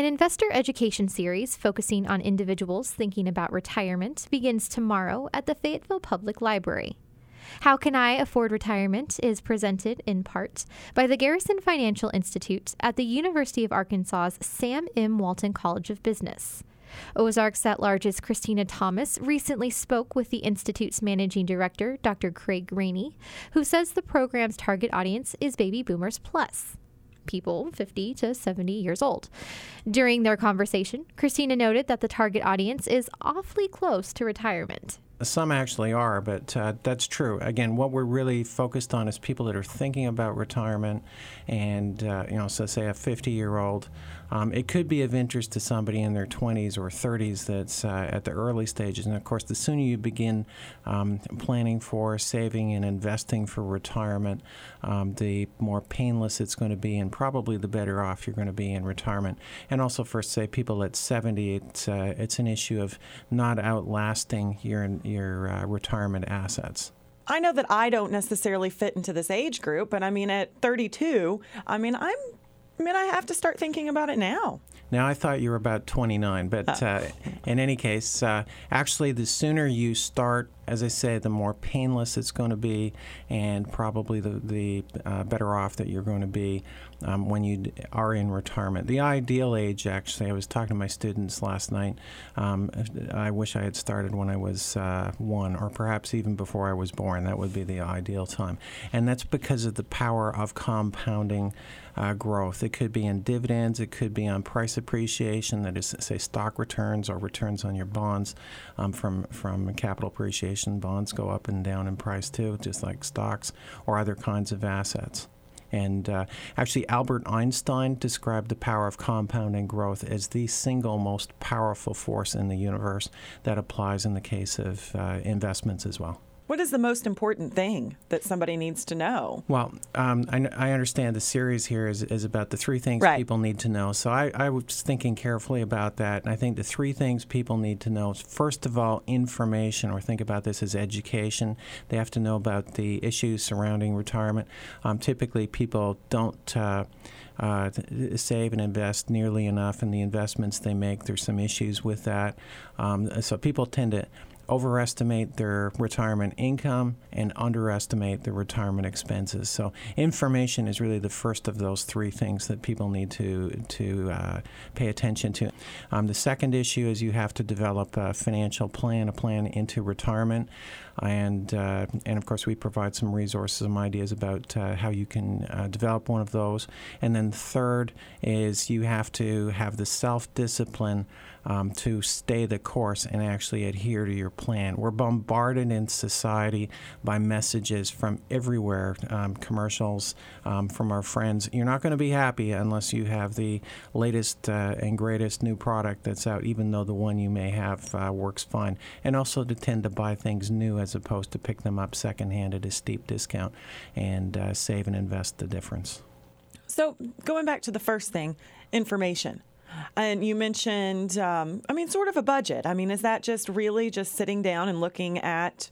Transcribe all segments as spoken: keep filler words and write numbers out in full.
investor education series focusing on individuals thinking about retirement begins tomorrow at the Fayetteville Public Library. How Can I Afford Retirement is presented in part by the Garrison Financial Institute at the University of Arkansas's Sam M. Walton College of Business. Ozarks at-Large's Christina Thomas recently spoke with the Institute's managing director, Doctor Craig Rainey, who says the program's target audience is baby boomers plus, people fifty to seventy years old. During their conversation, Christina noted that the target audience is awfully close to retirement. Some actually are, but uh, that's true. Again, what we're really focused on is people that are thinking about retirement, and uh, you know, so say a fifty-year-old. Um, it could be of interest to somebody in their twenties or thirties that's uh, at the early stages. And of course, the sooner you begin um, planning for, saving, and investing for retirement, um, the more painless it's going to be, and probably the better off you're going to be in retirement. And also for, say, people at seventy, it's uh, it's an issue of not outlasting your your uh, retirement assets. I know that I don't necessarily fit into this age group, but I mean, at thirty-two, I mean, I'm, I mean, I have to start thinking about it now. Now, I thought you were about twenty-nine, but uh, in any case, uh, actually, the sooner you start, as I say, the more painless it's going to be, and probably the, the uh, better off that you're going to be um, when you are in retirement. The ideal age, actually, I was talking to my students last night. Um, I wish I had started when I was uh, one, or perhaps even before I was born. That would be the ideal time. And that's because of the power of compounding uh, growth. It could be in dividends. It could be on price appreciation, that is, say, stock returns or returns on your bonds um, from, from capital appreciation. Bonds go up and down in price too, just like stocks or other kinds of assets. And uh, actually, Albert Einstein described the power of compounding growth as the single most powerful force in the universe. That applies in the case of uh, investments as well. What is the most important thing that somebody needs to know? Well, um, I, I understand the series here is, is about the three things right. people need to know. So I, I was thinking carefully about that. And I think the three things people need to know is, first of all, information, or think about this as education. They have to know about the issues surrounding retirement. Um, typically, people don't uh, uh, save and invest nearly enough in the investments they make. There's some issues with that. Um, so people tend to overestimate their retirement income and underestimate their retirement expenses. So information is really the first of those three things that people need to to uh, pay attention to. Um, the second issue is you have to develop a financial plan, a plan into retirement. And, uh, and of course, we provide some resources, some ideas about uh, how you can uh, develop one of those. And then third is you have to have the self-discipline um, to stay the course and actually adhere to your plan. We're bombarded in society by messages from everywhere, um, commercials um, from our friends. You're not going to be happy unless you have the latest uh, and greatest new product that's out, even though the one you may have uh, works fine. And also to tend to buy things new as opposed to pick them up secondhand at a steep discount and uh, save and invest the difference. So going back to the first thing, information. And you mentioned, um, I mean, sort of a budget. I mean, is that just really just sitting down and looking at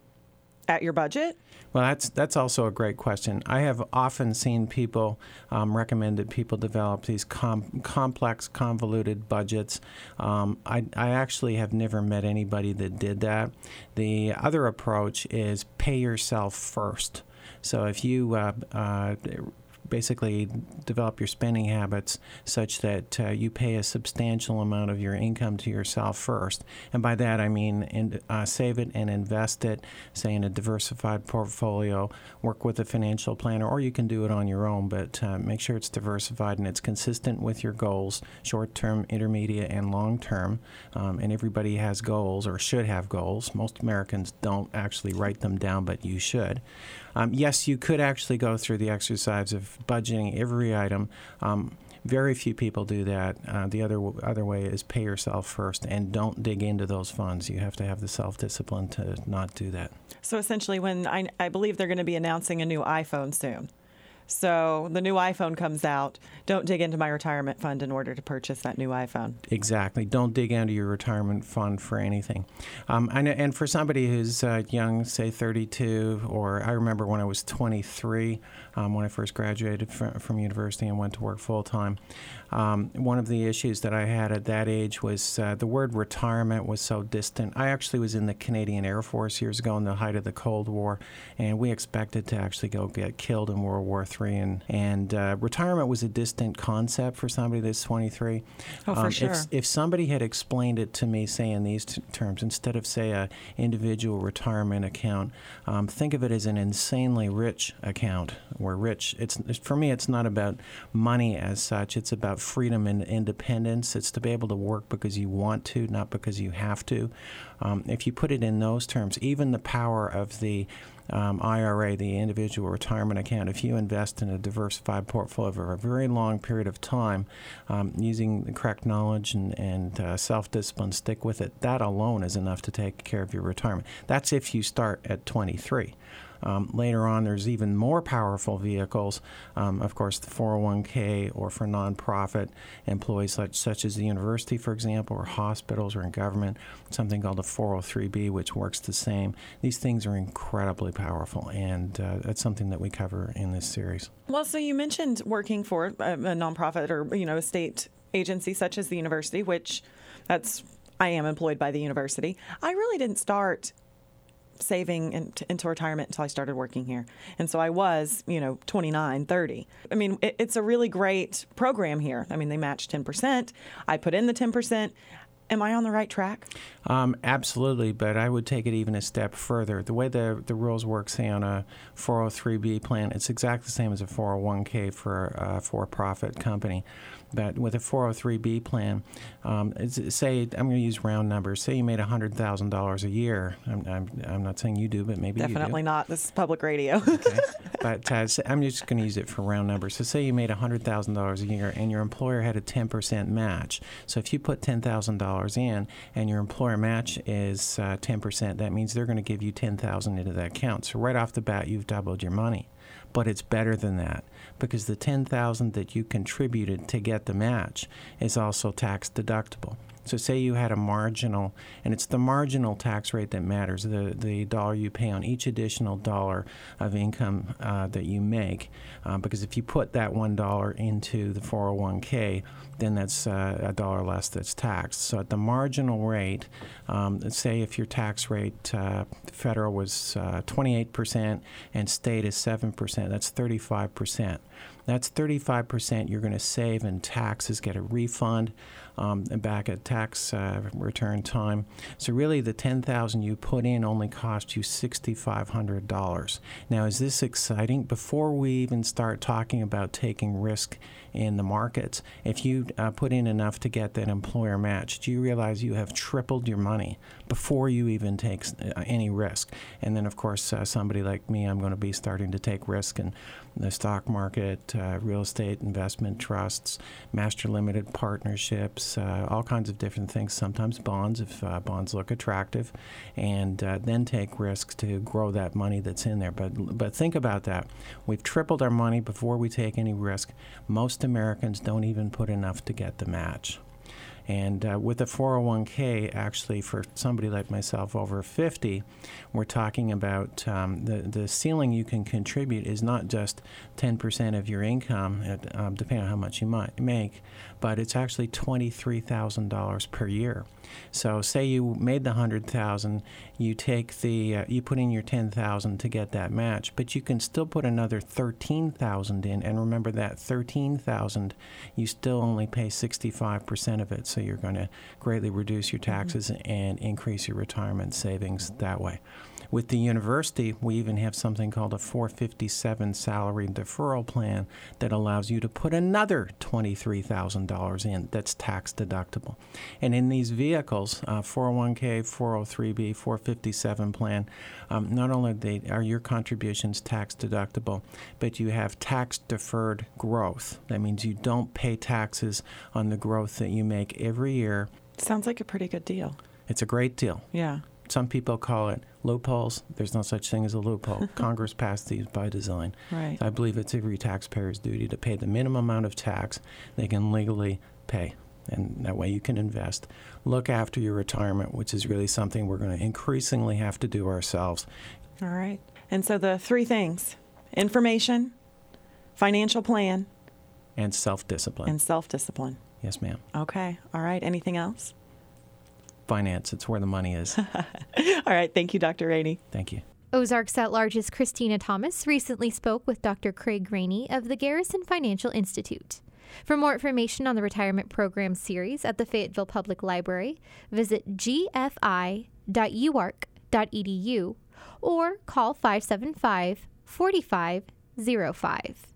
at your budget? Well, that's that's also a great question. I have often seen people um, recommend that people develop these com- complex, convoluted budgets. Um, I, I actually have never met anybody that did that. The other approach is pay yourself first. So if you uh, uh, basically develop your spending habits such that uh, you pay a substantial amount of your income to yourself first. And by that I mean in, uh, save it and invest it, say in a diversified portfolio, work with a financial planner, or you can do it on your own, but uh, make sure it's diversified and it's consistent with your goals, short-term, intermediate, and long-term. Um, and everybody has goals, or should have goals. Most Americans don't actually write them down, but you should. Um, yes, you could actually go through the exercise of budgeting every item. Um, very few people do that. Uh, the other other way is pay yourself first and don't dig into those funds. You have to have the self-discipline to not do that. So essentially, when I, I believe they're going to be announcing a new iPhone soon. So the new iPhone comes out. Don't dig into my retirement fund in order to purchase that new iPhone. Exactly. Don't dig into your retirement fund for anything. Um, and, and for somebody who's uh, young, say thirty-two, or I remember when I was twenty-three, um, when I first graduated from, from university and went to work full time, um, one of the issues that I had at that age was uh, the word retirement was so distant. I actually was in the Canadian Air Force years ago in the height of the Cold War, and we expected to actually go get killed in World War Three, and, and uh, retirement was a distant concept for somebody that's twenty-three. Oh, for um, sure. If, if somebody had explained it to me, say, in these t- terms, instead of, say, a individual retirement account, um, think of it as an insanely rich account. Where rich, it's, it's for me, it's not about money as such. It's about freedom and independence. It's to be able to work because you want to, not because you have to. Um, if you put it in those terms, even the power of the Um, I R A, the individual retirement account, if you invest in a diversified portfolio over a very long period of time, um, using the correct knowledge and, and uh, self-discipline, stick with it, that alone is enough to take care of your retirement. That's if you start at twenty-three. Um, later on, there's even more powerful vehicles, um, of course, the four oh one k, or for nonprofit employees such, such as the university, for example, or hospitals or in government, something called a four oh three b, which works the same. These things are incredibly powerful, and uh, that's something that we cover in this series. Well, so you mentioned working for a, a nonprofit or, you know, a state agency such as the university, which that's, I am employed by the university. I really didn't start saving into, into retirement until I started working here. And so I was, you know, twenty-nine, thirty. I mean, it, it's a really great program here. I mean, they match ten percent. I put in the ten percent. Am I on the right track? Um, absolutely, but I would take it even a step further. The way the the rules work, say, on a four oh three b plan, it's exactly the same as a four oh one k for a for-profit company. But with a four oh three b plan, um, it's, say, I'm going to use round numbers. Say you made one hundred thousand dollars a year. I'm, I'm, I'm not saying you do, but maybe you do. Definitely not. This is public radio. Okay. But uh, I'm just going to use it for round numbers. So say you made one hundred thousand dollars a year and your employer had a ten percent match. So if you put ten thousand dollars in and your employer match is uh, ten percent, that means they're going to give you ten thousand dollars into that account. So right off the bat, you've doubled your money. But it's better than that, because the ten thousand dollars that you contributed to get the match is also tax deductible. So say you had a marginal, and it's the marginal tax rate that matters, the, the dollar you pay on each additional dollar of income uh, that you make, uh, because if you put that one dollar into the four oh one k, then that's uh, a dollar less that's taxed. So at the marginal rate, um, let's say if your tax rate, uh, federal was uh, twenty-eight percent and state is seven percent, that's thirty-five percent. That's thirty-five percent you're going to save in taxes, get a refund um, back at tax uh, return time. So really the ten thousand dollars you put in only cost you six thousand five hundred dollars. Now, is this exciting? Before we even start talking about taking risk in the markets, if you uh, put in enough to get that employer match, do you realize you have tripled your money before you even take uh, any risk? And then, of course, uh, somebody like me, I'm going to be starting to take risk in the stock market, uh, real estate investment trusts, master limited partnerships, uh, all kinds of different things, sometimes bonds if uh, bonds look attractive, and uh, then take risks to grow that money that's in there. But, but think about that. We've tripled our money before we take any risk. Most Americans don't even put enough to get the match. And uh, with a four oh one k, actually, for somebody like myself over fifty, we're talking about um, the, the ceiling you can contribute is not just ten percent of your income, at, um, depending on how much you might make, but it's actually twenty-three thousand dollars per year. So say you made the one hundred thousand dollars, you take the, uh, you put in your ten thousand dollars to get that match, but you can still put another thirteen thousand dollars in, and remember that thirteen thousand dollars, you still only pay sixty-five percent of it. So you're going to greatly reduce your taxes mm-hmm. and increase your retirement savings that way. With the university, we even have something called a four fifty-seven salary deferral plan that allows you to put another twenty-three thousand dollars in that's tax deductible. And in these vehicles, uh, four oh one k, four oh three b, four fifty-seven plan, um, not only are, they, are your contributions tax deductible, but you have tax deferred growth. That means you don't pay taxes on the growth that you make every year. Sounds like a pretty good deal. It's a great deal. Yeah. Some people call it Loopholes, there's no such thing as a loophole. Congress passed these by design. Right. I believe it's every taxpayer's duty to pay the minimum amount of tax they can legally pay. And that way you can invest. Look after your retirement, which is really something we're going to increasingly have to do ourselves. All right. And so the three things: information, financial plan, And self-discipline. and self-discipline. Yes, ma'am. Okay. All right. Anything else? Finance, it's where the money is. All right. Thank you, Doctor Rainey. Thank you. Ozarks at Large's Christina Thomas recently spoke with Doctor Craig Rainey of the Garrison Financial Institute. For more information on the Retirement Program Series at the Fayetteville Public Library, visit g f i dot u a r c dot e d u or call five seven five, four five zero five.